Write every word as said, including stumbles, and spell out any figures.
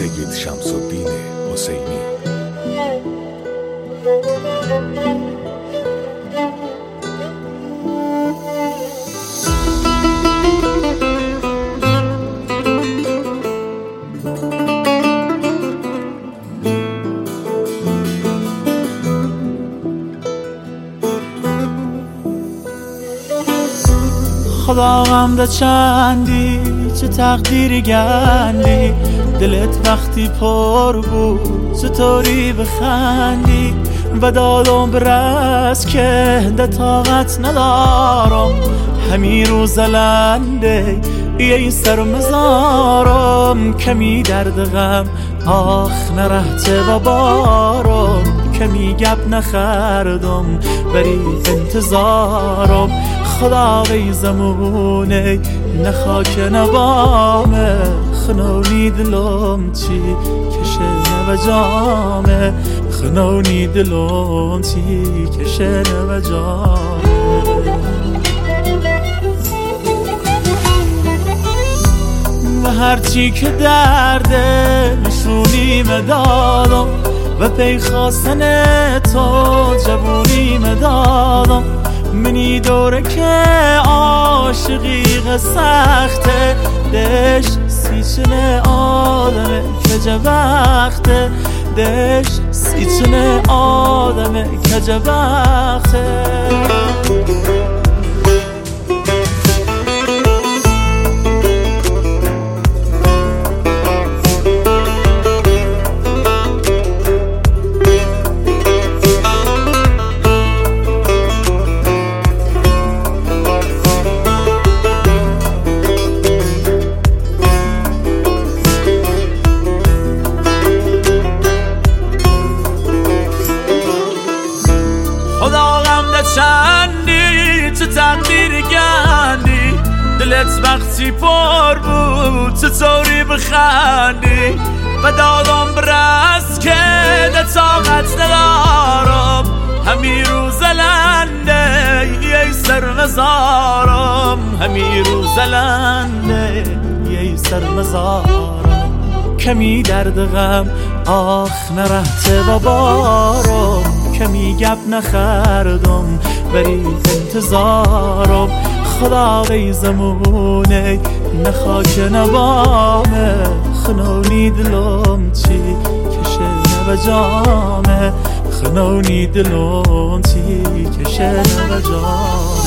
سید شمس‌الدین حسینی. خدا غمده چندی چه تقدیری گندی، دلت وقتی پر بود چطوری بخندی، و دادم برس که ده طاقت ندارم، همین رو زلنده یه سر مزارم، کمی درد غم آخ نرهته و بارم، کمی گپ نخردم بری انتظارم، خدا غی زمونه نخاک نبامه، خنونی دلم چی کشه و جامه، خنونی دلم چی کشه و جامه. و هرچی که درده نشونی مدادم، و پی خواستن تو جوونی مدادم، منی دوره که عاشقی سخته، دش سیچن آدمه که وقته، دش سیچن آدمه که وقته. چندی چه تقدیر گندی، دلت وقتی پر بود چطوری بخندی، و دادم برس که ده طاقت ندارم، همین رو زلنده یه سر مزارم، همین رو زلنده یه سر مزارم، کمی درد غم آخ نرهته و بارم، کمی گپ نخردم بری انتظارم، خدا غی زمونه نخاک نبامه، خنونی دلم چی کشه و جامه، خنونی دلم چی کشه و جامه.